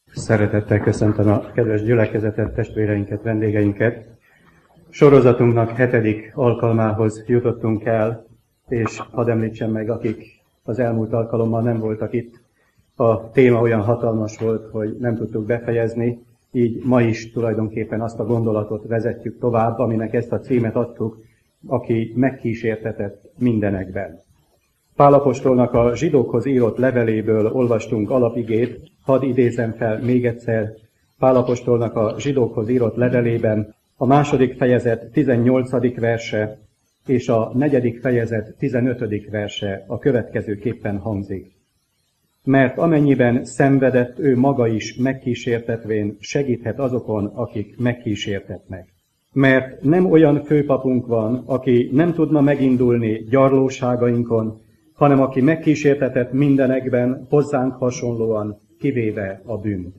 Szeretettel köszöntöm a kedves gyülekezetet, testvéreinket, vendégeinket. Sorozatunknak 7. alkalmához jutottunk el, és hadd említsem meg, akik az elmúlt alkalommal nem voltak itt. A téma olyan hatalmas volt, hogy nem tudtuk befejezni, így ma is tulajdonképpen azt a gondolatot vezetjük tovább, aminek ezt a címet adtuk, aki megkísértetett mindenekben. Pál apostolnak a zsidókhoz írott leveléből olvastunk alapigét, hadd idézem fel még egyszer, Pál apostolnak a zsidókhoz írott levelében a 2. fejezet 18. verse és a 4. fejezet 15. verse a következőképpen hangzik. Mert amennyiben szenvedett, ő maga is megkísértetvén segíthet azokon, akik megkísértetnek. Mert nem olyan főpapunk van, aki nem tudna megindulni gyarlóságainkon, hanem aki megkísértetett mindenekben, hozzánk hasonlóan, kivéve a bűnt.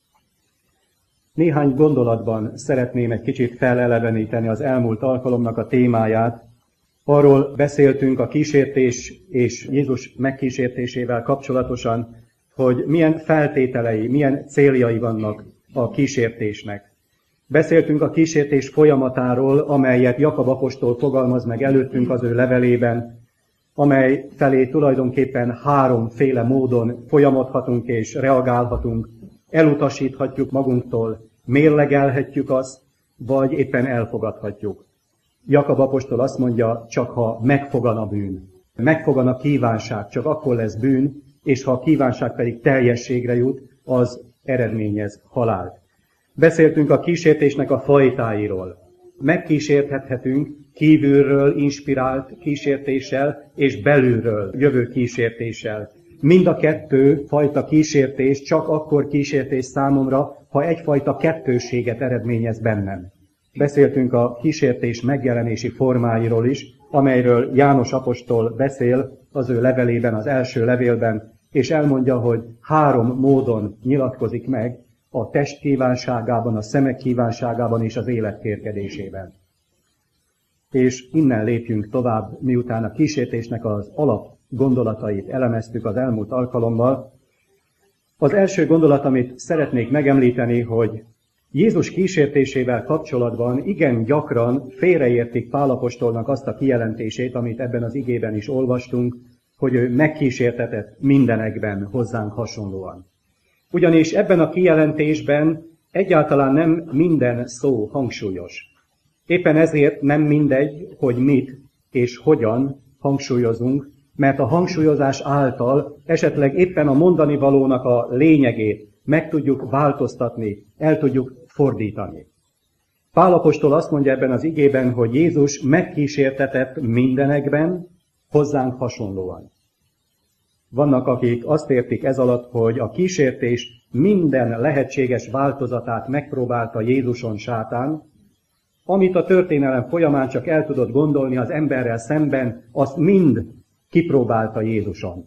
Néhány gondolatban szeretném egy kicsit feleleveníteni az elmúlt alkalomnak a témáját. Arról beszéltünk a kísértés és Jézus megkísértésével kapcsolatosan, hogy milyen feltételei, milyen céljai vannak a kísértésnek. Beszéltünk a kísértés folyamatáról, amelyet Jakab apostol fogalmaz meg előttünk az ő levelében, amely felé tulajdonképpen 3 módon folyamodhatunk és reagálhatunk, elutasíthatjuk magunktól, mérlegelhetjük azt, vagy éppen elfogadhatjuk. Jakab apostol azt mondja, csak ha megfogan a bűn, megfogan a kívánság, csak akkor lesz bűn, és ha a kívánság pedig teljességre jut, az eredményez halált. Beszéltünk a kísértésnek a fajtáiról. Megkísérthethetünk kívülről inspirált kísértéssel és belülről jövő kísértéssel. Mind a 2 fajta kísértés csak akkor kísértés számomra, ha egyfajta kettősséget eredményez bennem. Beszéltünk a kísértés megjelenési formáiról is, amelyről János apostol beszél az ő levelében, az első levélben, és elmondja, hogy 3 módon nyilatkozik meg a test kívánságában, a szemek kívánságában és az élet kérkedésében. És innen lépjünk tovább, miután a kísértésnek az alap gondolatait elemeztük az elmúlt alkalommal. Az első gondolat, amit szeretnék megemlíteni, hogy Jézus kísértésével kapcsolatban igen gyakran félreértik Pál apostolnak azt a kijelentését, amit ebben az igében is olvastunk, hogy ő megkísértetett mindenekben hozzánk hasonlóan. Ugyanis ebben a kijelentésben egyáltalán nem minden szó hangsúlyos. Éppen ezért nem mindegy, hogy mit és hogyan hangsúlyozunk, mert a hangsúlyozás által esetleg éppen a mondani valónak a lényegét meg tudjuk változtatni, el tudjuk fordítani. Pál apostol azt mondja ebben az igében, hogy Jézus megkísértetett mindenekben, hozzánk hasonlóan. Vannak, akik azt értik ez alatt, hogy a kísértés minden lehetséges változatát megpróbálta Jézuson sátán, amit a történelem folyamán csak el tudott gondolni az emberrel szemben, azt mind kipróbálta Jézuson.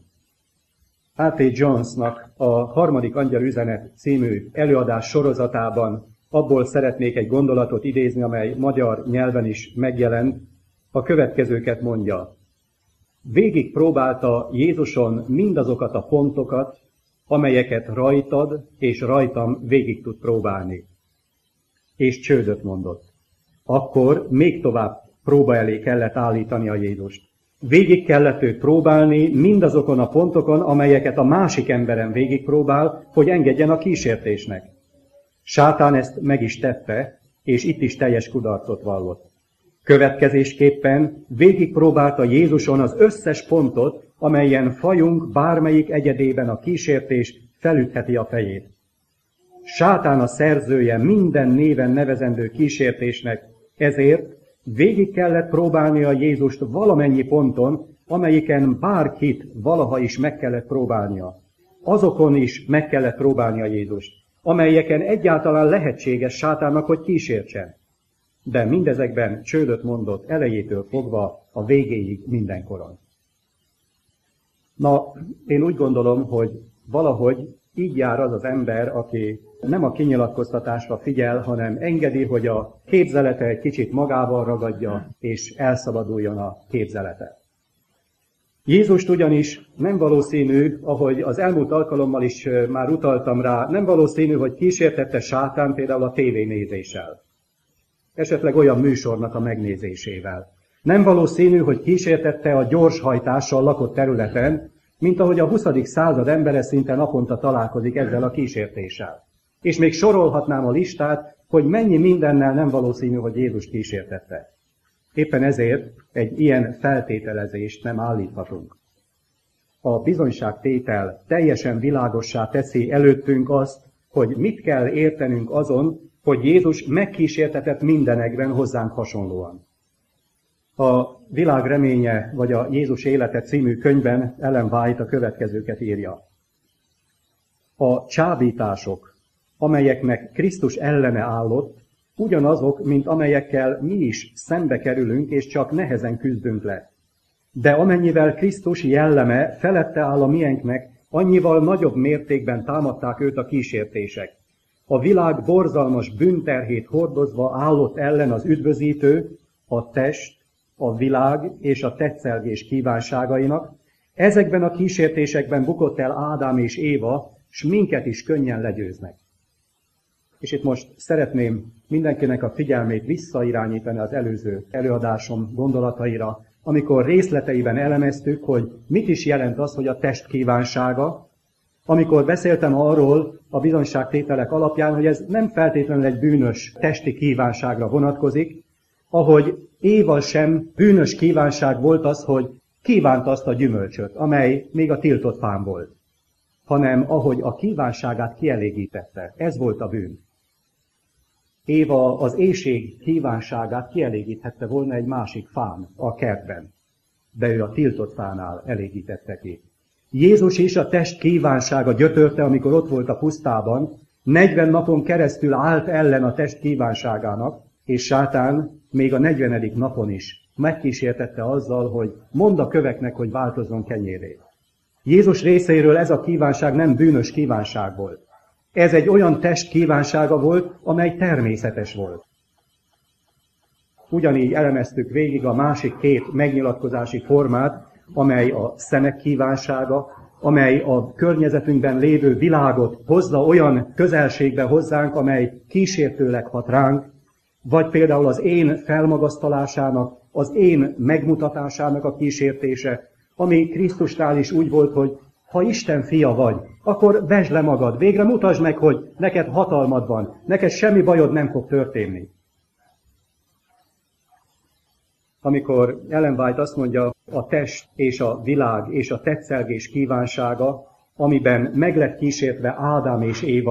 A.T. Jonesnak a 3. Angyalüzenet című előadás sorozatában abból szeretnék egy gondolatot idézni, amely magyar nyelven is megjelent, a következőket mondja. Végig próbálta Jézuson mindazokat a pontokat, amelyeket rajtad és rajtam végig tud próbálni. És csődöt mondott. Akkor még tovább próba elé kellett állítani a Jézust. Végig kellett őt próbálni mindazokon a pontokon, amelyeket a másik emberen végig próbál, hogy engedjen a kísértésnek. Sátán ezt meg is tette, és itt is teljes kudarcot vallott. Következésképpen végig próbálta Jézuson az összes pontot, amelyen fajunk bármelyik egyedében a kísértés felütheti a fejét. Sátán a szerzője minden néven nevezendő kísértésnek, ezért végig kellett próbálnia Jézust valamennyi ponton, amelyiken bárkit valaha is meg kellett próbálnia. Azokon is meg kellett próbálnia Jézust, amelyeken egyáltalán lehetséges Sátánnak, hogy kísértsen. De mindezekben csődöt mondott elejétől fogva a végéig mindenkoron. Na, én úgy gondolom, hogy valahogy így jár az az ember, aki nem a kinyilatkoztatásra figyel, hanem engedi, hogy a képzelete egy kicsit magával ragadja, és elszabaduljon a képzelete. Jézust ugyanis nem valószínű, ahogy az elmúlt alkalommal is már utaltam rá, nem valószínű, hogy kísértette sátán például a tévénézéssel. Esetleg olyan műsornak a megnézésével. Nem valószínű, hogy kísértette a gyorshajtással lakott területen, mint ahogy a 20. század embere szinte naponta találkozik ezzel a kísértéssel. És még sorolhatnám a listát, hogy mennyi mindennel nem valószínű, hogy Jézus kísértette. Éppen ezért egy ilyen feltételezést nem állíthatunk. A bizonyságtétel teljesen világossá teszi előttünk azt, hogy mit kell értenünk azon, hogy Jézus megkísértetett mindenekben hozzánk hasonlóan. A Világ reménye, vagy a Jézus élete című könyvben Ellen White a következőket írja. A csábítások, amelyeknek Krisztus ellene állott, ugyanazok, mint amelyekkel mi is szembe kerülünk, és csak nehezen küzdünk le. De amennyivel Krisztus jelleme felette áll a miénknek, annyival nagyobb mértékben támadták őt a kísértések. A világ borzalmas bűnterhét hordozva állott ellen az üdvözítő, a test, a világ és a tetszelgés kívánságainak. Ezekben a kísértésekben bukott el Ádám és Éva, s minket is könnyen legyőznek. És itt most szeretném mindenkinek a figyelmét visszairányítani az előző előadásom gondolataira, amikor részleteiben elemeztük, hogy mit is jelent az, hogy a test kívánsága, amikor beszéltem arról a bizonyságtételek alapján, hogy ez nem feltétlenül egy bűnös testi kívánságra vonatkozik, ahogy Éva sem bűnös kívánság volt az, hogy kívánta azt a gyümölcsöt, amely még a tiltott fán volt, hanem ahogy a kívánságát kielégítette. Ez volt a bűn. Éva az éhség kívánságát kielégíthette volna egy másik fán a kertben, de ő a tiltott fánál elégítette ki. Jézus is a test kívánsága gyötörte, amikor ott volt a pusztában, 40 napon keresztül állt ellen a test kívánságának, és sátán még a 40. napon is megkísértette azzal, hogy mondd a köveknek, hogy változzon kenyérré. Jézus részéről ez a kívánság nem bűnös kívánság volt. Ez egy olyan test kívánsága volt, amely természetes volt. Ugyanígy elemeztük végig a másik két megnyilatkozási formát, amely a szemek kívánsága, amely a környezetünkben lévő világot hozza olyan közelségbe hozzánk, amely kísértőleg hat ránk, vagy például az én felmagasztalásának, az én megmutatásának a kísértése, ami Krisztusnál is úgy volt, hogy ha Isten fia vagy, akkor vesd le magad, végre mutasd meg, hogy neked hatalmad van, neked semmi bajod nem fog történni. Amikor Ellen White azt mondja, a test és a világ és a tetszelgés kívánsága, amiben meg lett kísértve Ádám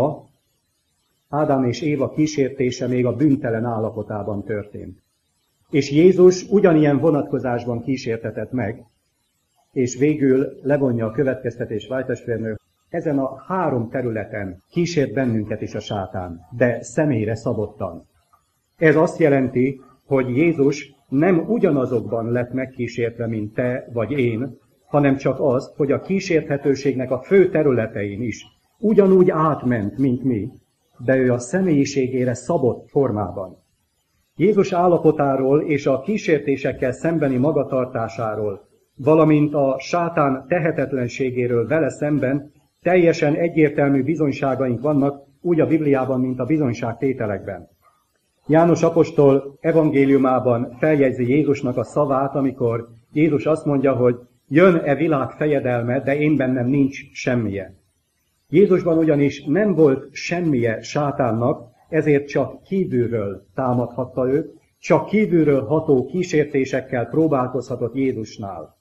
és Éva kísértése még a bűntelen állapotában történt. És Jézus ugyanilyen vonatkozásban kísértetett meg, és végül levonja a következtetés White testvérnő, ezen a 3 területen kísért bennünket is a sátán, de személyre szabottan. Ez azt jelenti, hogy Jézus nem ugyanazokban lett megkísértve, mint te vagy én, hanem csak az, hogy a kísérthetőségnek a fő területein is ugyanúgy átment, mint mi, de ő a személyiségére szabott formában. Jézus állapotáról és a kísértésekkel szembeni magatartásáról, valamint a sátán tehetetlenségéről vele szemben teljesen egyértelmű bizonyságaink vannak, úgy a Bibliában, mint a bizonyságtételekben. János apostol evangéliumában feljegyzi Jézusnak a szavát, amikor Jézus azt mondja, hogy jön-e világ fejedelme, de én bennem nincs semmije. Jézusban ugyanis nem volt semmije sátánnak, ezért csak kívülről támadhatta őt, csak kívülről ható kísértésekkel próbálkozhatott Jézusnál.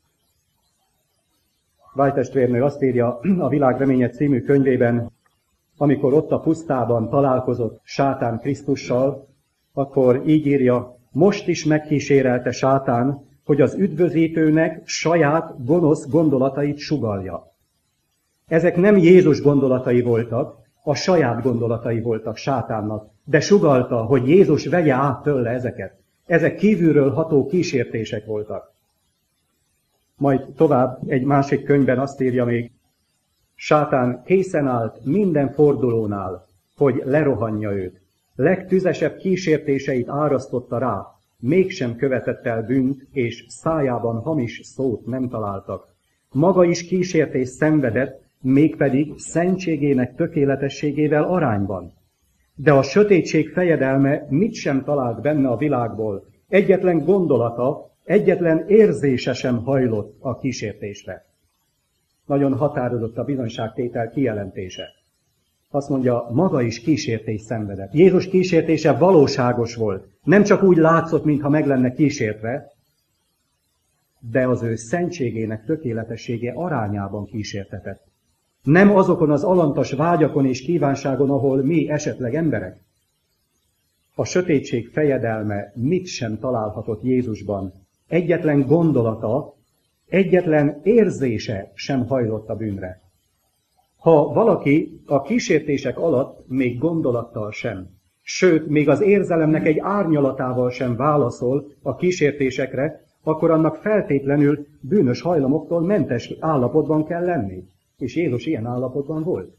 White testvérnő azt írja a Világ reménye című könyvében, amikor ott a pusztában találkozott sátán Krisztussal, akkor így írja, most is megkísérelte sátán, hogy az üdvözítőnek saját gonosz gondolatait sugallja. Ezek nem Jézus gondolatai voltak, a saját gondolatai voltak sátánnak, de sugalta, hogy Jézus vegye át tőle ezeket. Ezek kívülről ható kísértések voltak. Majd tovább egy másik könyvben azt írja még, sátán készen állt minden fordulónál, hogy lerohanja őt. Legtüzesebb kísértéseit árasztotta rá, mégsem követett el bűnt, és szájában hamis szót nem találtak. maga is kísértést szenvedett, mégpedig szentségének tökéletességével arányban. De a sötétség fejedelme mit sem talált benne a világból, egyetlen gondolata, egyetlen érzése sem hajlott a kísértésre. Nagyon határozott a bizonyságtétel kijelentése. Azt mondja, maga is kísértést szenvedett. Jézus kísértése valóságos volt. Nem csak úgy látszott, mintha meg lenne kísértve, de az ő szentségének tökéletessége arányában kísértetett. Nem azokon az alantas vágyakon és kívánságon, ahol mi esetleg emberek. A sötétség fejedelme mit sem találhatott Jézusban. Egyetlen gondolata, egyetlen érzése sem hajlott a bűnre. Ha valaki a kísértések alatt még gondolattal sem, sőt, még az érzelemnek egy árnyalatával sem válaszol a kísértésekre, akkor annak feltétlenül bűnös hajlamoktól mentes állapotban kell lenni. És Jézus ilyen állapotban volt.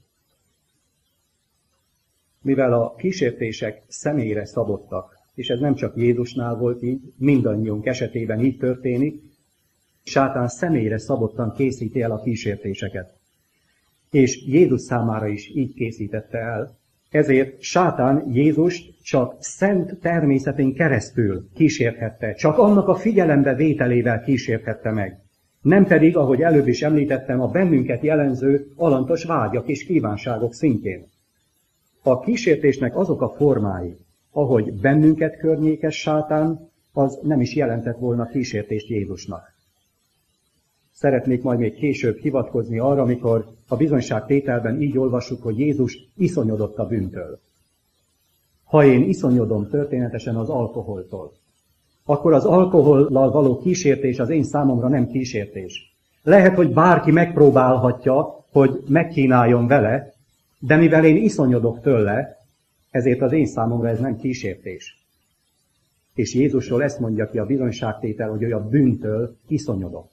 Mivel a kísértések személyre szabottak, és ez nem csak Jézusnál volt így, mindannyiunk esetében így történik, sátán személyre szabottan készíti el a kísértéseket. És Jézus számára is így készítette el. Ezért sátán Jézust csak szent természetén keresztül kísérthette, csak annak a figyelembe vételével kísérthette meg. Nem pedig, ahogy előbb is említettem, a bennünket jelenző alantas vágyak és kívánságok szintjén. A kísértésnek azok a formái, ahogy bennünket környékes sátán, az nem is jelentett volna kísértést Jézusnak. Szeretnék majd még később hivatkozni arra, amikor a bizonyságtételben így olvassuk, hogy Jézus iszonyodott a bűntől. Ha én iszonyodom történetesen az alkoholtól, akkor az alkohollal való kísértés az én számomra nem kísértés. Lehet, hogy bárki megpróbálhatja, hogy megkínáljon vele, de mivel én iszonyodok tőle, ezért az én számomra ez nem kísértés. És Jézusról ezt mondja ki a bizonyságtétel, hogy ő a bűntől iszonyodott.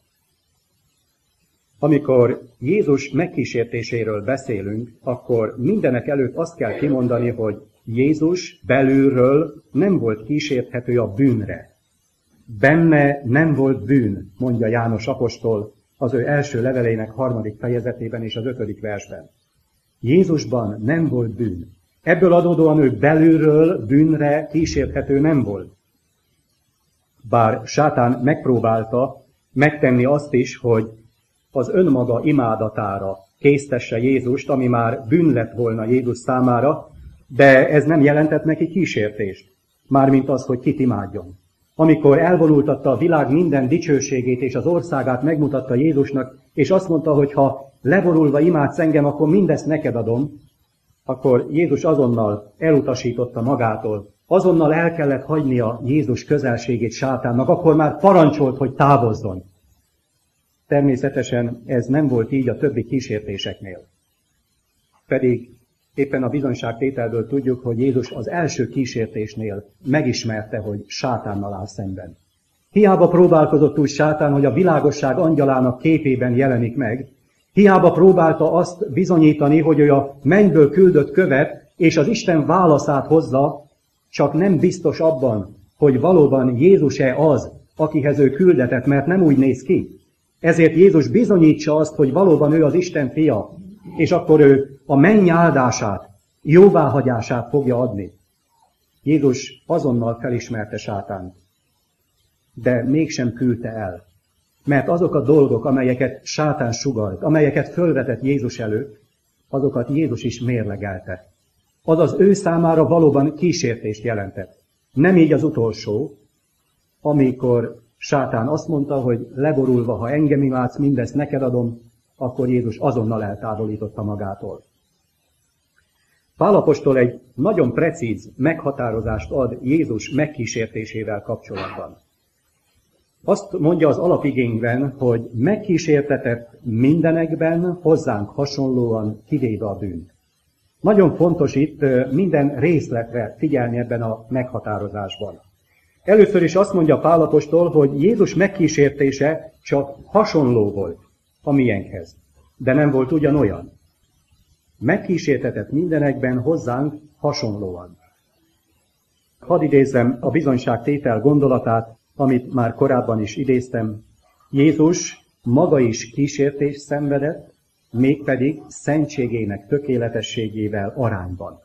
Amikor Jézus megkísértéséről beszélünk, akkor mindenek előtt azt kell kimondani, hogy Jézus belülről nem volt kísérthető a bűnre. Benne nem volt bűn, mondja János apostol az ő első levelének 3. fejezetében és az 5. versben. Jézusban nem volt bűn. Ebből adódóan ő belülről bűnre kísérthető nem volt. Bár sátán megpróbálta megtenni azt is, hogy az önmaga imádatára késztesse Jézust, ami már bűn lett volna Jézus számára, de ez nem jelentett neki kísértést, mármint az, hogy kit imádjon. Amikor elvonultatta a világ minden dicsőségét és az országát megmutatta Jézusnak, és azt mondta, hogy ha levonulva imádsz engem, akkor mindezt neked adom, akkor Jézus azonnal elutasította magától, azonnal el kellett hagynia Jézus közelségét sátánnak, akkor már parancsolt, hogy távozzon. Természetesen ez nem volt így a többi kísértéseknél. Pedig éppen a bizonyságtételből tudjuk, hogy Jézus az első kísértésnél megismerte, hogy sátánnal áll szemben. Hiába próbálkozott úgy sátán, hogy a világosság angyalának képében jelenik meg, hiába próbálta azt bizonyítani, hogy ő a mennyből küldött követ, és az Isten válaszát hozza, csak nem biztos abban, hogy valóban Jézus-e az, akihez ő küldetett, mert nem úgy néz ki. Ezért Jézus bizonyítsa azt, hogy valóban ő az Isten fia, és akkor ő a menny áldását, jóváhagyását fogja adni. Jézus azonnal felismerte sátánt, de mégsem küldte el. Mert azok a dolgok, amelyeket sátán sugalt, amelyeket fölvetett Jézus előtt, azokat Jézus is mérlegelte. Az az ő számára valóban kísértést jelentett. Nem így az utolsó, amikor sátán azt mondta, hogy leborulva, ha engem imádsz, mindezt neked adom, akkor Jézus azonnal eltávolította magától. Pál apostol egy nagyon precíz meghatározást ad Jézus megkísértésével kapcsolatban. Azt mondja az alapigényben, hogy megkísértetett mindenekben hozzánk hasonlóan, kivéve a bűnt. Nagyon fontos itt minden részletre figyelni ebben a meghatározásban. Először is azt mondja Pál apostol, hogy Jézus megkísértése csak hasonló volt a miénkhez, de nem volt ugyanolyan. Megkísértetett mindenekben hozzánk hasonlóan. Hadd idézzem a bizonyságtétel gondolatát, amit már korábban is idéztem. Jézus maga is kísértést szenvedett, mégpedig szentségének tökéletességével arányban.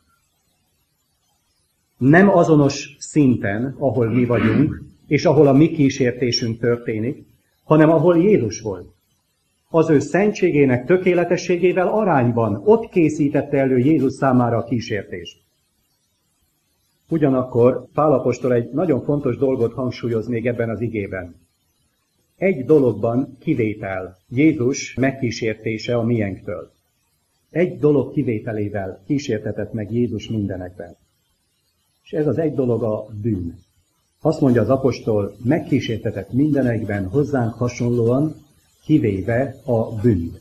Nem azonos szinten, ahol mi vagyunk, és ahol a mi kísértésünk történik, hanem ahol Jézus volt. Az ő szentségének tökéletességével arányban ott készítette elő Jézus számára a kísértést. Ugyanakkor Pál apostol egy nagyon fontos dolgot hangsúlyoz még ebben az igében. Egy dologban kivétel, Jézus megkísértése a miénktől. Egy dolog kivételével kísértetett meg Jézus mindenekben. És ez az egy dolog a bűn. Azt mondja az apostol, megkísértetett mindenekben hozzánk hasonlóan, kivéve a bűnt.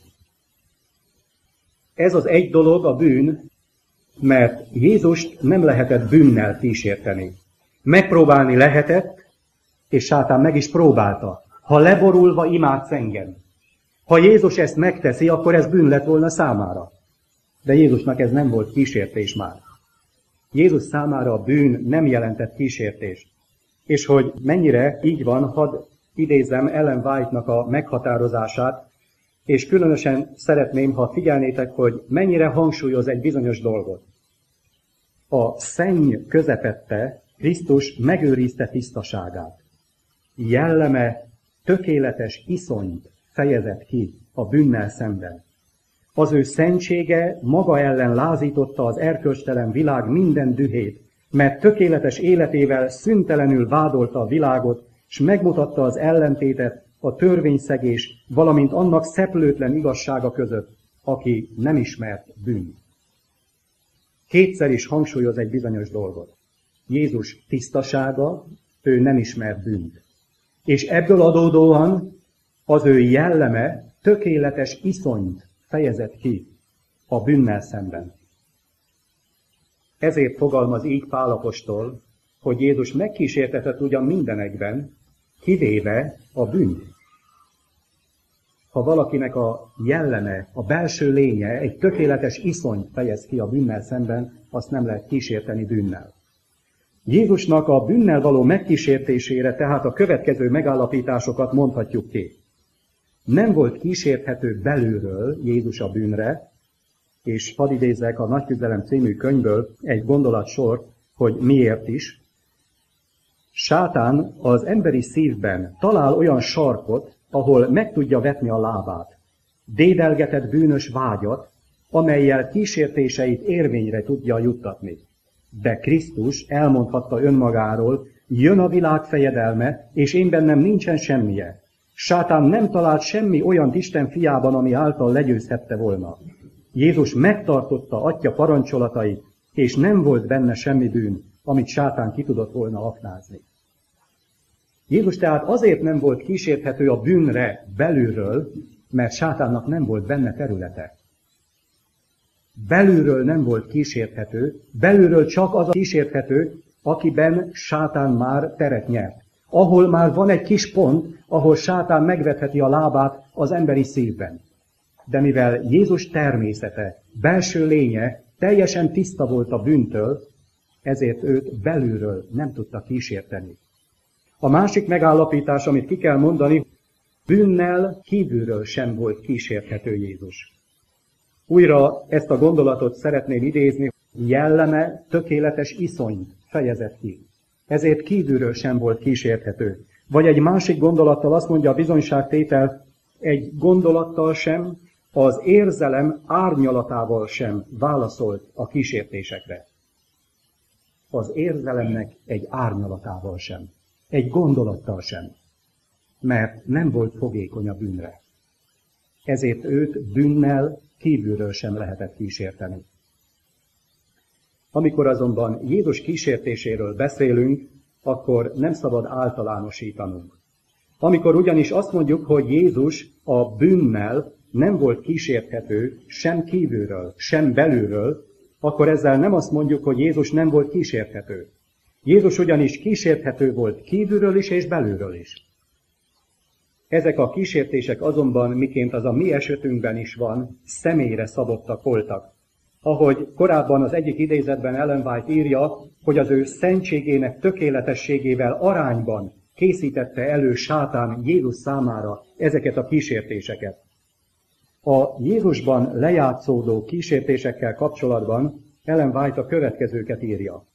Ez az egy dolog a bűn, mert Jézust nem lehetett bűnnel kísérteni. Megpróbálni lehetett, és sátán meg is próbálta. Ha leborulva imádsz engem. Ha Jézus ezt megteszi, akkor ez bűn lett volna számára. De Jézusnak ez nem volt kísértés már. Jézus számára a bűn nem jelentett kísértést. És hogy mennyire így van, hadd idézem Ellen White-nak a meghatározását, és különösen szeretném, ha figyelnétek, hogy mennyire hangsúlyoz egy bizonyos dolgot. A szenny közepette Krisztus megőrizte tisztaságát. Jelleme tökéletes iszonyt fejezett ki a bűnnel szemben. Az ő szentsége maga ellen lázította az erkölcstelen világ minden dühét, mert tökéletes életével szüntelenül vádolta a világot, s megmutatta az ellentétet a törvényszegés, valamint annak szeplőtlen igazsága között, aki nem ismert bűnt. Kétszer is hangsúlyoz egy bizonyos dolgot. Jézus tisztasága, ő nem ismert bűnt. És ebből adódóan az ő jelleme tökéletes iszonyt fejezett ki a bűnnel szemben. Ezért fogalmaz így Pál apostol, hogy Jézus megkísértetett ugyan mindenekben, kivéve a bűnt. Ha valakinek a jelleme, a belső lénye egy tökéletes iszonyt fejez ki a bűnnel szemben, azt nem lehet kísérteni bűnnel. Jézusnak a bűnnel való megkísértésére tehát a következő megállapításokat mondhatjuk ki. Nem volt kísérthető belülről Jézus a bűnre, és hadd idézzek a Nagy Küzdelem című könyvből egy gondolatsort, hogy miért is. Sátán az emberi szívben talál olyan sarkot, ahol meg tudja vetni a lábát, dédelgetett bűnös vágyat, amellyel kísértéseit érvényre tudja juttatni. De Krisztus elmondhatta önmagáról, jön a világ fejedelme, és én bennem nincsen semmije. Sátán nem talált semmi olyan Isten fiában, ami által legyőzhette volna. Jézus megtartotta Atya parancsolatait, és nem volt benne semmi bűn, amit sátán ki tudott volna aknázni. Jézus tehát azért nem volt kísérthető a bűnre belülről, mert sátánnak nem volt benne területe. Belülről nem volt kísérthető, belülről csak az a kísérthető, akiben sátán már teret nyert. Ahol már van egy kis pont, ahol sátán megvetheti a lábát az emberi szívben. De mivel Jézus természete, belső lénye teljesen tiszta volt a bűntől, ezért őt belülről nem tudta kísérteni. A másik megállapítás, amit ki kell mondani, bűnnel kívülről sem volt kísérthető Jézus. Újra ezt a gondolatot szeretném idézni, jelleme tökéletes iszonyt fejezett ki. Ezért kívülről sem volt kísérthető. Vagy egy másik gondolattal azt mondja a bizonyságtétel, egy gondolattal sem, az érzelem árnyalatával sem válaszolt a kísértésekre. Az érzelemnek egy árnyalatával sem, egy gondolattal sem, mert nem volt fogékony a bűnre. Ezért őt bűnnel kívülről sem lehetett kísérteni. Amikor azonban Jézus kísértéséről beszélünk, akkor nem szabad általánosítanunk. Amikor ugyanis azt mondjuk, hogy Jézus a bűnnel nem volt kísérthető sem kívülről, sem belülről, akkor ezzel nem azt mondjuk, hogy Jézus nem volt kísérthető. Jézus ugyanis kísérthető volt kívülről is és belülről is. Ezek a kísértések azonban, miként az a mi esetünkben is van, személyre szabottak voltak. Ahogy korábban az egyik idézetben Ellen White írja, hogy az ő szentségének tökéletességével arányban készítette elő sátán Jézus számára ezeket a kísértéseket. A Jézusban lejátszódó kísértésekkel kapcsolatban Ellen White a következőket írja.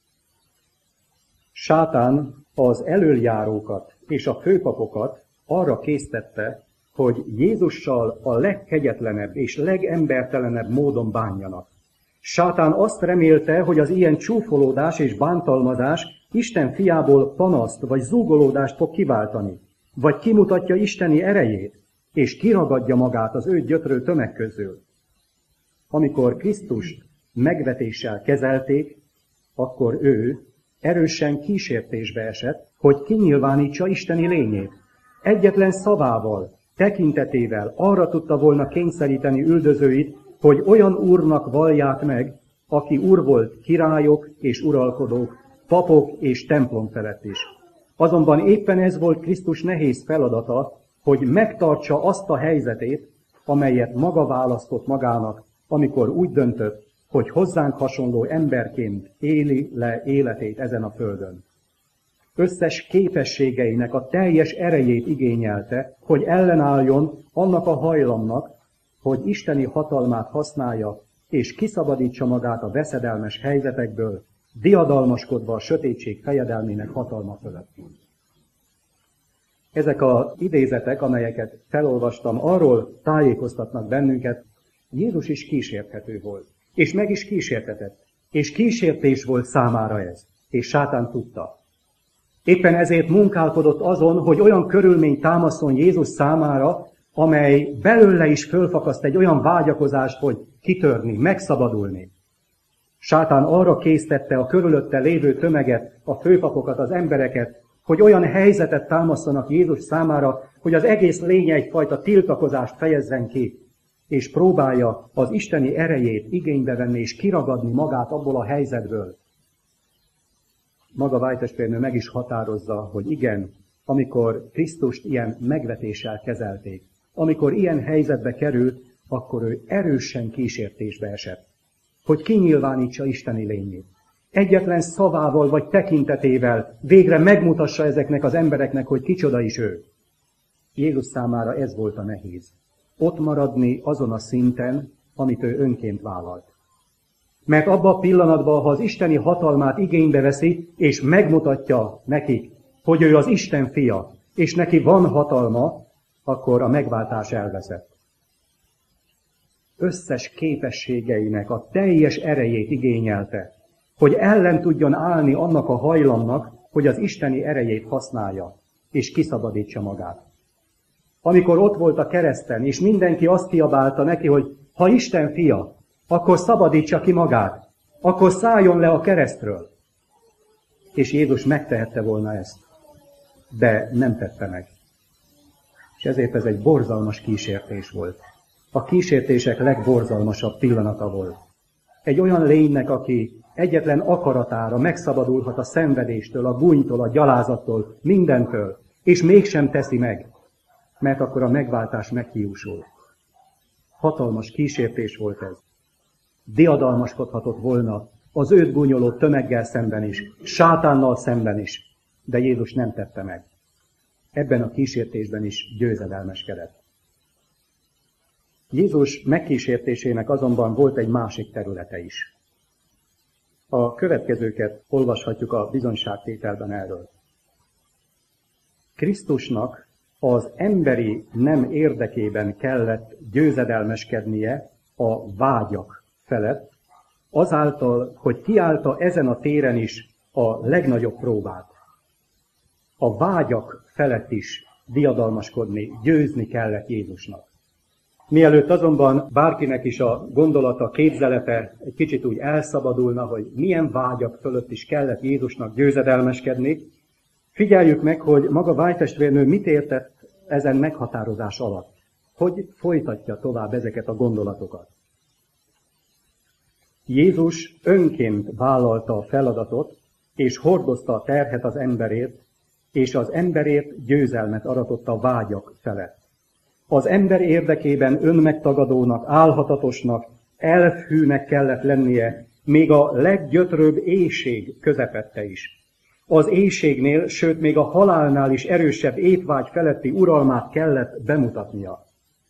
Sátán az elöljárókat és a főpapokat arra késztette, hogy Jézussal a legkegyetlenebb és legembertelenebb módon bánjanak. Sátán azt remélte, hogy az ilyen csúfolódás és bántalmazás Isten fiából panaszt vagy zúgolódást fog kiváltani, vagy kimutatja isteni erejét, és kiragadja magát az őt gyötrő tömeg közül. Amikor Krisztust megvetéssel kezelték, akkor ő erősen kísértésbe esett, hogy kinyilvánítsa isteni lényét. Egyetlen szavával, tekintetével arra tudta volna kényszeríteni üldözőit, hogy olyan úrnak vallják meg, aki úr volt királyok és uralkodók, papok és templom felett is. Azonban éppen ez volt Krisztus nehéz feladata, hogy megtartsa azt a helyzetét, amelyet maga választott magának, amikor úgy döntött, hogy hozzánk hasonló emberként éli le életét ezen a földön. Összes képességeinek a teljes erejét igényelte, hogy ellenálljon annak a hajlamnak, hogy isteni hatalmát használja, és kiszabadítsa magát a veszedelmes helyzetekből, diadalmaskodva a sötétség fejedelmének hatalma fölött. Ezek az idézetek, amelyeket felolvastam, arról tájékoztatnak bennünket, Jézus is kísérthető volt, és meg is kísértetett, és kísértés volt számára ez, és sátán tudta. Éppen ezért munkálkodott azon, hogy olyan körülmény támaszon Jézus számára, amely belőle is fölfakaszt egy olyan vágyakozást, hogy kitörni, megszabadulni. Sátán arra késztette a körülötte lévő tömeget, a főpapokat, az embereket, hogy olyan helyzetet támasztanak Jézus számára, hogy az egész lénye egyfajta tiltakozást fejezzen ki, és próbálja az isteni erejét igénybe venni és kiragadni magát abból a helyzetből. Maga White testvérnő meg is határozza, hogy igen, amikor Krisztust ilyen megvetéssel kezelték, amikor ilyen helyzetbe került, akkor ő erősen kísértésbe esett, hogy kinyilvánítsa isteni lényét. Egyetlen szavával vagy tekintetével végre megmutassa ezeknek az embereknek, hogy kicsoda is ő. Jézus számára ez volt a nehéz. Ott maradni azon a szinten, amit ő önként vállalt. Mert abban a pillanatban, ha az isteni hatalmát igénybe veszi, és megmutatja nekik, hogy ő az Isten fia, és neki van hatalma, akkor a megváltás elveszett. Összes képességeinek a teljes erejét igényelte, hogy ellen tudjon állni annak a hajlamnak, hogy az isteni erejét használja, és kiszabadítsa magát. Amikor ott volt a kereszten, és mindenki azt kiabálta neki, hogy ha Isten fia, akkor szabadítsa ki magát, akkor szálljon le a keresztről. És Jézus megtehette volna ezt, de nem tette meg. És ezért ez egy borzalmas kísértés volt. A kísértések legborzalmasabb pillanata volt. Egy olyan lénynek, aki egyetlen akaratára megszabadulhat a szenvedéstől, a gúnytól, a gyalázattól, mindentől, és mégsem teszi meg, mert akkor a megváltás meghiúsul. Hatalmas kísértés volt ez. Diadalmaskodhatott volna az őt gúnyoló tömeggel szemben is, sátánnal szemben is, de Jézus nem tette meg. Ebben a kísértésben is győzedelmeskedett. Jézus megkísértésének azonban volt egy másik területe is. A következőket olvashatjuk a bizonyságtételben erről. Krisztusnak az emberi nem érdekében kellett győzedelmeskednie a vágyak felett, azáltal, hogy kiállta ezen a téren is a legnagyobb próbát. A vágyak felett is diadalmaskodni, győzni kellett Jézusnak. Mielőtt azonban bárkinek is a gondolata, képzelete egy kicsit úgy elszabadulna, hogy milyen vágyak fölött is kellett Jézusnak győzedelmeskedni, figyeljük meg, hogy maga White testvérnő mit értett ezen meghatározás alatt. Hogy folytatja tovább ezeket a gondolatokat. Jézus önként vállalta a feladatot, és hordozta a terhet az emberért, és az emberért győzelmet aratott a vágyak felett. Az ember érdekében önmegtagadónak, álhatatosnak, elfhűnek kellett lennie, még a leggyötrőbb éhség közepette is. Az éhségnél, sőt még a halálnál is erősebb étvágy feletti uralmát kellett bemutatnia.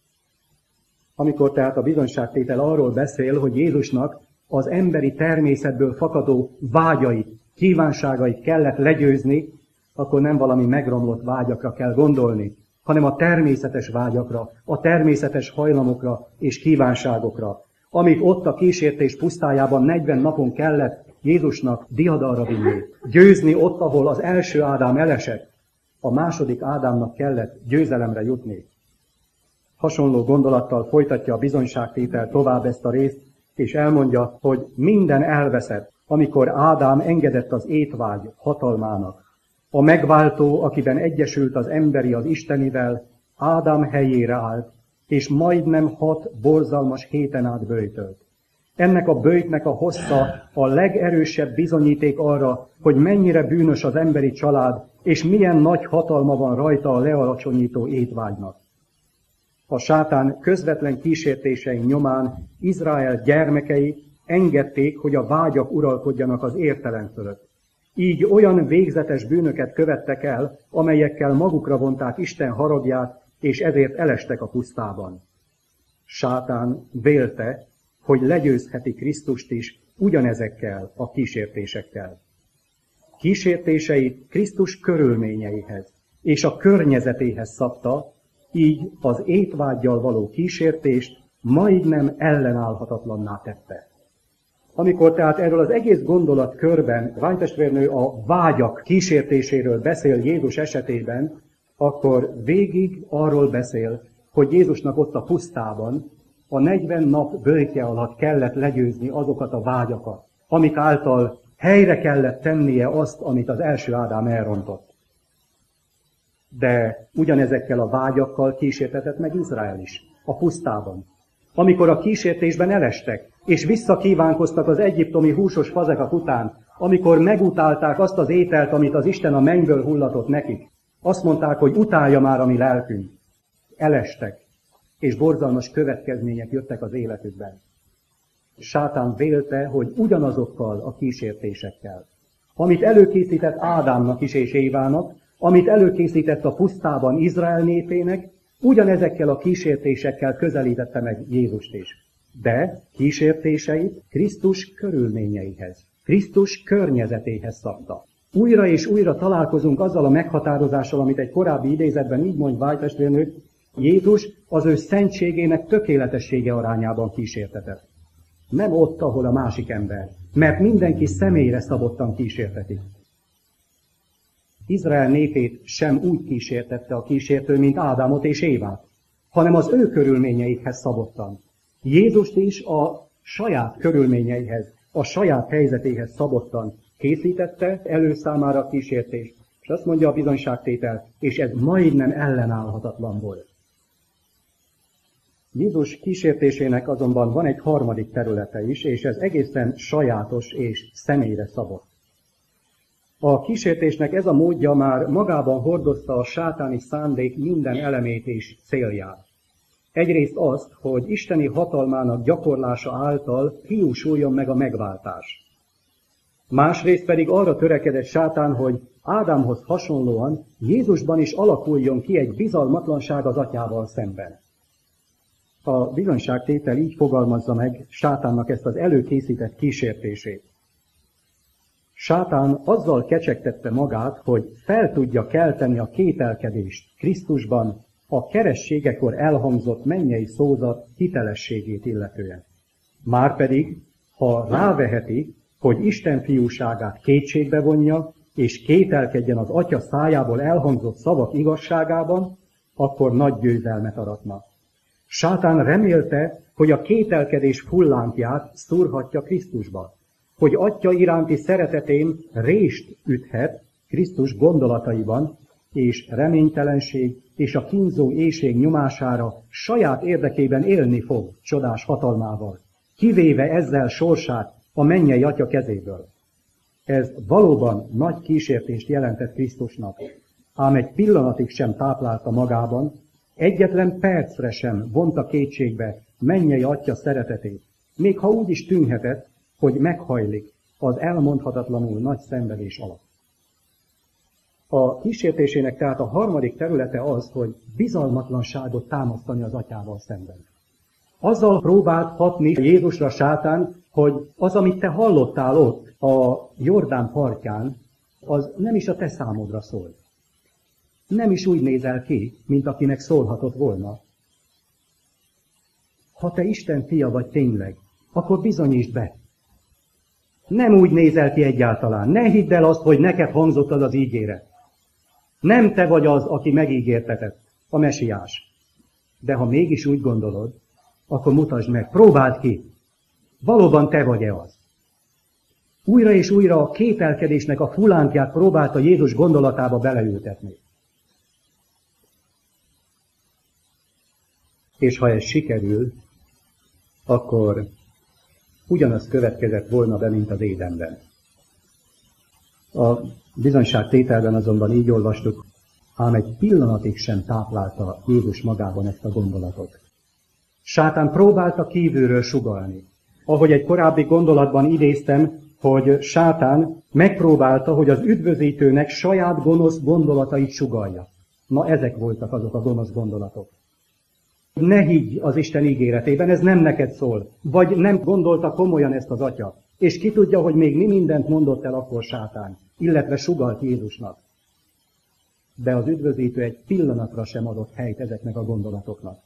Amikor tehát a bizonyságtétel arról beszél, hogy Jézusnak az emberi természetből fakadó vágyait, kívánságait kellett legyőzni, akkor nem valami megromlott vágyakra kell gondolni, hanem a természetes vágyakra, a természetes hajlamokra és kívánságokra, amit ott a kísértés pusztájában 40 napon kellett Jézusnak diadalra vinni, győzni ott, ahol az első Ádám elesett, a második Ádámnak kellett győzelemre jutni. Hasonló gondolattal folytatja a bizonyságtétel tovább ezt a részt, és elmondja, hogy minden elveszett, amikor Ádám engedett az étvágy hatalmának. A megváltó, akiben egyesült az emberi az Istenivel, Ádám helyére állt, és majdnem 6 borzalmas héten át böjtölt. Ennek a böjtnek a hossza a legerősebb bizonyíték arra, hogy mennyire bűnös az emberi család, és milyen nagy hatalma van rajta a lealacsonyító étvágynak. A sátán közvetlen kísértésein nyomán Izrael gyermekei engedték, hogy a vágyak uralkodjanak az értelem fölött. Így olyan végzetes bűnöket követtek el, amelyekkel magukra vonták Isten haragját, és ezért elestek a pusztában. Sátán vélte, hogy legyőzheti Krisztust is ugyanezekkel a kísértésekkel. Kísértéseit Krisztus körülményeihez és a környezetéhez szabta, így az étvággyal való kísértést majdnem ellenállhatatlanná tette. Amikor tehát erről az egész gondolatkörben ványtestvérnő a vágyak kísértéséről beszél Jézus esetében, akkor végig arról beszél, hogy Jézusnak ott a pusztában a 40 nap böjtje alatt kellett legyőzni azokat a vágyakat, amik által helyre kellett tennie azt, amit az első Ádám elrontott. De ugyanezekkel a vágyakkal kísértetett meg Izrael is, a pusztában. Amikor a kísértésben elestek, és visszakívánkoztak az egyiptomi húsos fazekak után, amikor megutálták azt az ételt, amit az Isten a mennyből hullatott nekik, azt mondták, hogy utálja már a mi lelkünk. Elestek, és borzalmas következmények jöttek az életükben. Sátán vélte, hogy ugyanazokkal a kísértésekkel, amit előkészített Ádámnak is és Évának, amit előkészített a pusztában Izrael népének, ugyanezekkel a kísértésekkel közelítette meg Jézust is. De kísértéseit Krisztus körülményeihez, Krisztus környezetéhez szabta. Újra és újra találkozunk azzal a meghatározással, amit egy korábbi idézetben így mond ványtestvérnő, Jézus az ő szentségének tökéletessége arányában kísértetett. Nem ott, ahol a másik ember, mert mindenki személyre szabottan kísértetik. Izrael népét sem úgy kísértette a kísértő, mint Ádámot és Évát, hanem az ő körülményeikhez szabottan. Jézust is a saját körülményeihez, a saját helyzetéhez szabottan készítette elő számára a kísértést, és azt mondja a bizonyságtétel, és ez majdnem ellenállhatatlan volt. Jézus kísértésének azonban van egy harmadik területe is, és ez egészen sajátos és személyre szabott. A kísértésnek ez a módja már magában hordozta a sátáni szándék minden elemét és célját. Egyrészt azt, hogy isteni hatalmának gyakorlása által hiúsuljon meg a megváltás. Másrészt pedig arra törekedett sátán, hogy Ádámhoz hasonlóan Jézusban is alakuljon ki egy bizalmatlanság az atyával szemben. A bizonyságtétel így fogalmazza meg sátánnak ezt az előkészített kísértését. Sátán azzal kecsegtette magát, hogy fel tudja kelteni a kételkedést Krisztusban a kerességekor elhangzott mennyei szózat hitelességét illetően. Márpedig, ha ráveheti, hogy Isten fiúságát kétségbe vonja, és kételkedjen az atya szájából elhangzott szavak igazságában, akkor nagy győzelmet aratna. Sátán remélte, hogy a kételkedés fullánkját szúrhatja Krisztusba, hogy atya iránti szeretetén rést üthet Krisztus gondolataiban, és reménytelenség és a kínzó éhség nyomására saját érdekében élni fog csodás hatalmával, kivéve ezzel sorsát a mennyei atya kezéből. Ez valóban nagy kísértést jelentett Krisztusnak, ám egy pillanatig sem táplálta magában, egyetlen percre sem vonta kétségbe mennyei atya szeretetét, még ha úgy is tűnhetett, hogy meghajlik az elmondhatatlanul nagy szenvedés alatt. A kísértésének tehát a harmadik területe az, hogy bizalmatlanságot támasztani az atyával szemben. Azzal próbált hatni Jézusra sátán, hogy az, amit te hallottál ott a Jordán partján, az nem is a te számodra szól. Nem is úgy nézel ki, mint akinek szólhatott volna. Ha te Isten fia vagy tényleg, akkor bizonyítsd be. Nem úgy nézel ki egyáltalán. Ne hidd el azt, hogy neked hangzott az ígéret. Nem te vagy az, aki megígértetett, a mesiás. De ha mégis úgy gondolod, akkor mutasd meg, próbáld ki. Valóban te vagy-e az? Újra és újra a kételkedésnek a fulánkját próbálta Jézus gondolatába beleültetni. És ha ez sikerül, akkor ugyanaz következett volna be, mint az Édenben. A bizonyságtételben azonban így olvastuk, ám egy pillanatig sem táplálta Jézus magában ezt a gondolatot. Sátán próbálta kívülről sugallni. Ahogy egy korábbi gondolatban idéztem, hogy sátán megpróbálta, hogy az üdvözítőnek saját gonosz gondolatait sugallja. Na, ezek voltak azok a gonosz gondolatok. Ne higgy az Isten ígéretében, ez nem neked szól. Vagy nem gondolta komolyan ezt az atya. És ki tudja, hogy még mi mindent mondott el akkor sátán, illetve sugalt Jézusnak. De az üdvözítő egy pillanatra sem adott helyt ezeknek a gondolatoknak.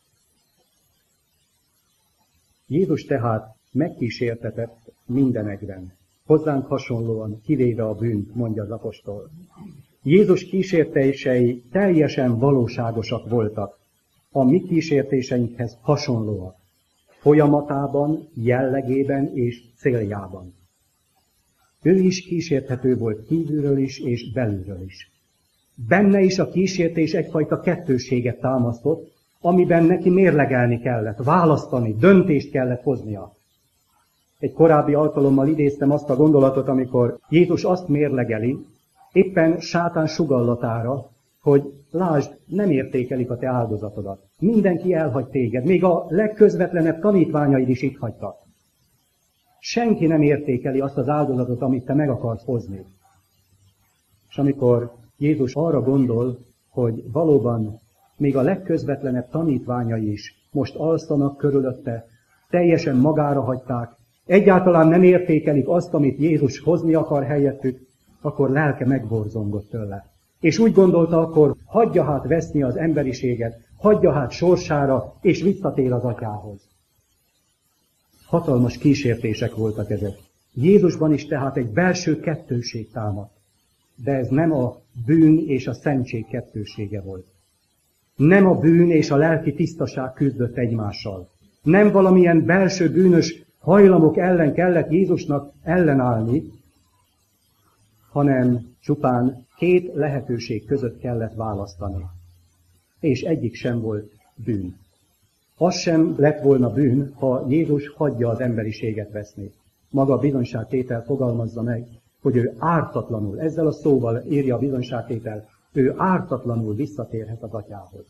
Jézus tehát megkísértetett mindenekben, hozzánk hasonlóan, kivéve a bűnt, mondja az apostol. Jézus kísértései teljesen valóságosak voltak, a mi kísértéseinkhez hasonlóak, folyamatában, jellegében és céljában. Ő is kísérthető volt kívülről is és belülről is. Benne is a kísértés egyfajta kettősséget támasztott, amiben neki mérlegelni kellett, választani, döntést kellett hoznia. Egy korábbi alkalommal idéztem azt a gondolatot, amikor Jézus azt mérlegeli, éppen sátán sugallatára, hogy lásd, nem értékelik a te áldozatodat. Mindenki elhagy téged, még a legközvetlenebb tanítványaid is itt hagytak. Senki nem értékeli azt az áldozatot, amit te meg akarsz hozni. És amikor Jézus arra gondol, hogy valóban még a legközvetlenebb tanítványai is most alszanak körülötte, teljesen magára hagyták, egyáltalán nem értékelik azt, amit Jézus hozni akar helyettük, akkor lelke megborzongott tőle. És úgy gondolta, akkor hagyja hát veszni az emberiséget, hagyja hát sorsára, és visszatér az atyához. Hatalmas kísértések voltak ezek. Jézusban is tehát egy belső kettőség támadt. De ez nem a bűn és a szentség kettősége volt. Nem a bűn és a lelki tisztaság küzdött egymással. Nem valamilyen belső bűnös hajlamok ellen kellett Jézusnak ellenállni, hanem csupán két lehetőség között kellett választani. És egyik sem volt bűn. Az sem lett volna bűn, ha Jézus hagyja az emberiséget veszni. Maga a bizonyságtétel fogalmazza meg, hogy ő ártatlanul, ezzel a szóval írja a bizonyságtétel, ő ártatlanul visszatérhet az atyához.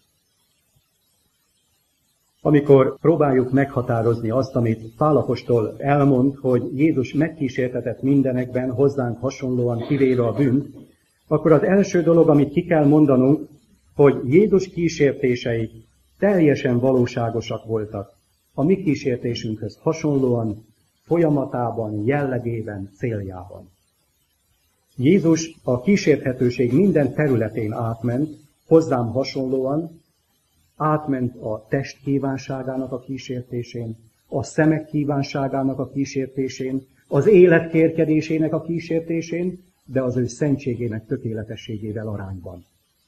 Amikor próbáljuk meghatározni azt, amit Pál apostol elmond, hogy Jézus megkísértetett mindenekben, hozzánk hasonlóan kivéve a bűnt, akkor az első dolog, amit ki kell mondanunk, hogy Jézus kísértései teljesen valóságosak voltak. A mi kísértésünkhöz hasonlóan, folyamatában, jellegében, céljában. Jézus a kísérthetőség minden területén átment, hozzám hasonlóan, átment a test kívánságának a kísértésén, a szemek kívánságának a kísértésén, az élet kérkedésének a kísértésén, de az ő szentségének tökéletességével arányban.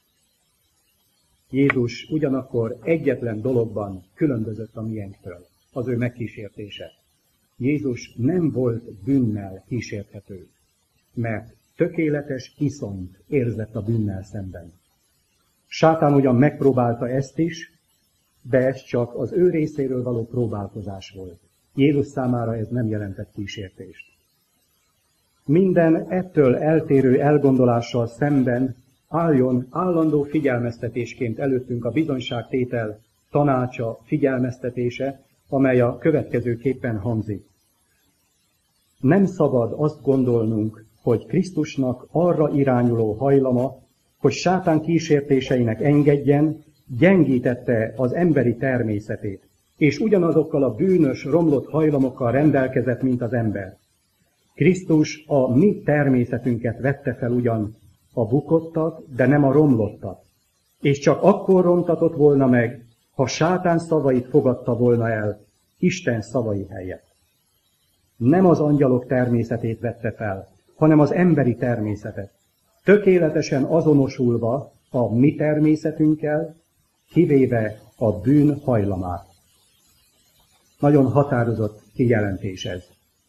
Jézus ugyanakkor egyetlen dologban különbözött a miénktől, az ő megkísértése. Jézus nem volt bűnnel kísérthető, mert tökéletes iszonyt érzett a bűnnel szemben. Sátán ugyan megpróbálta ezt is, de ez csak az ő részéről való próbálkozás volt. Jézus számára ez nem jelentett kísértést. Minden ettől eltérő elgondolással szemben álljon állandó figyelmeztetésként előttünk a bizonyságtétel tanácsa, figyelmeztetése, amely a következőképpen hangzik. Nem szabad azt gondolnunk, hogy Krisztusnak arra irányuló hajlama, hogy sátán kísértéseinek engedjen, gyengítette az emberi természetét, és ugyanazokkal a bűnös, romlott hajlamokkal rendelkezett, mint az ember. Krisztus a mi természetünket vette fel ugyan, a bukottat, de nem a romlottat. És csak akkor rontatott volna meg, ha sátán szavait fogadta volna el Isten szavai helyett. Nem az angyalok természetét vette fel, hanem az emberi természetet, tökéletesen azonosulva a mi természetünkkel, kivéve a bűn hajlamát. Nagyon határozott kijelentés ez.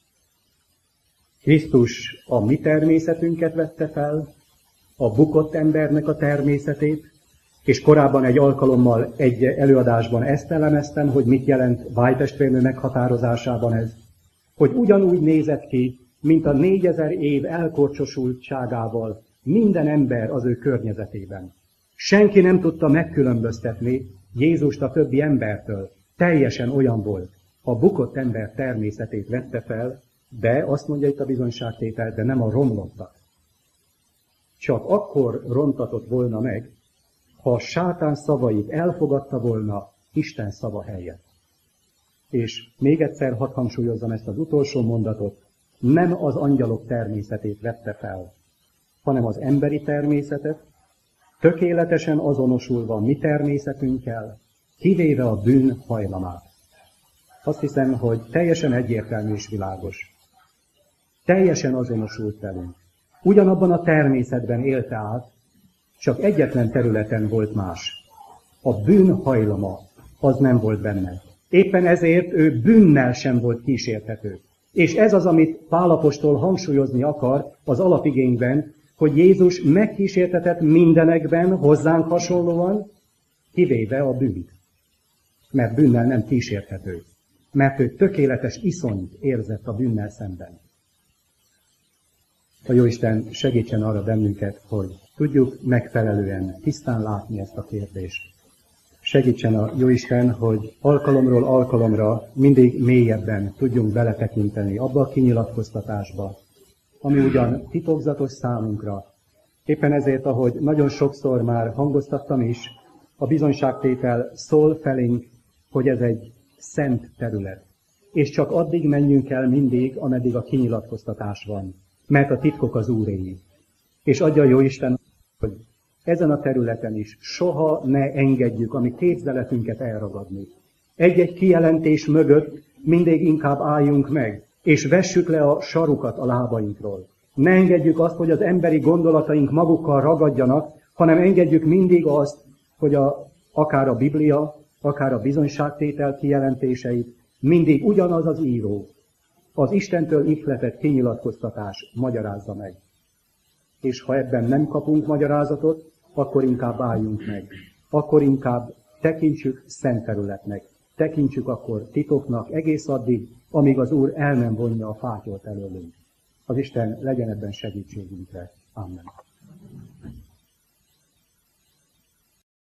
Krisztus a mi természetünket vette fel, a bukott embernek a természetét, és korábban egy alkalommal egy előadásban ezt elemeztem, hogy mit jelent vájtestvérnő meghatározásában ez, hogy ugyanúgy nézett ki, mint a 4000 év elkorcsosultságával minden ember az ő környezetében. Senki nem tudta megkülönböztetni Jézust a többi embertől. Teljesen olyan volt. A bukott ember természetét vette fel, de azt mondja itt a bizonyságtétel, de nem a romlottat. Csak akkor rontatott volna meg, ha a sátán szavait elfogadta volna Isten szava helyett. És még egyszer hadd hangsúlyozzam ezt az utolsó mondatot, nem az angyalok természetét vette fel, hanem az emberi természetet, tökéletesen azonosulva a mi természetünkkel, kivéve a bűn hajlamát. Azt hiszem, hogy teljesen egyértelmű és világos. Teljesen azonosult velünk. Ugyanabban a természetben élte át, csak egyetlen területen volt más. A bűn hajlama, az nem volt benne. Éppen ezért ő bűnnel sem volt kísérthető. És ez az, amit Pál apostol hangsúlyozni akar az alapigényben, hogy Jézus megkísértetett mindenekben hozzánk hasonlóan, kivéve a bűnt. Mert bűnnel nem kísérthető. Mert ő tökéletes iszonyt érzett a bűnnel szemben. A Jóisten segítsen arra bennünket, hogy tudjuk megfelelően, tisztán látni ezt a kérdést. Segítsen a Jóisten, hogy alkalomról alkalomra mindig mélyebben tudjunk beletekinteni abba a kinyilatkoztatásba, ami ugyan titokzatos számunkra. Éppen ezért, ahogy nagyon sokszor már hangoztattam is, a bizonyságtétel szól felénk, hogy ez egy szent terület. És csak addig menjünk el mindig, ameddig a kinyilatkoztatás van, mert a titkok az Úréi. És adja a Jóisten, hogy ezen a területen is soha ne engedjük a mi képzeletünket elragadni. Egy-egy kijelentés mögött mindig inkább álljunk meg, és vessük le a sarukat a lábainkról. Ne engedjük azt, hogy az emberi gondolataink magukkal ragadjanak, hanem engedjük mindig azt, hogy akár a Biblia, akár a bizonyságtétel kijelentéseit mindig ugyanaz az író, az Istentől ihletett kinyilatkoztatás magyarázza meg. És ha ebben nem kapunk magyarázatot, akkor inkább álljunk meg. Akkor inkább tekintsük szent területnek. Tekintsük akkor titoknak egész addig, amíg az Úr el nem vonja a fátyolt előlünk. Az Isten legyen ebben segítségünkre. Amen.